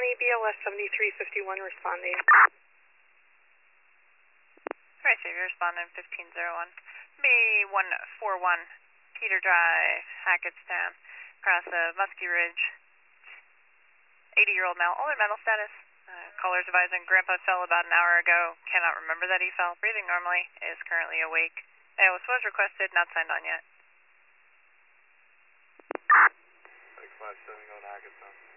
County, BLS 7351 responding. Right, so you're responding 1501. B141, Peter Drive, Hackettstown, across Muskie Ridge. 80-year-old male, older mental status. Callers advising Grandpa fell about an hour ago. Cannot remember that he fell. Breathing normally. Is currently awake. AOS was requested, not signed on yet. 6570 on Hackettstown.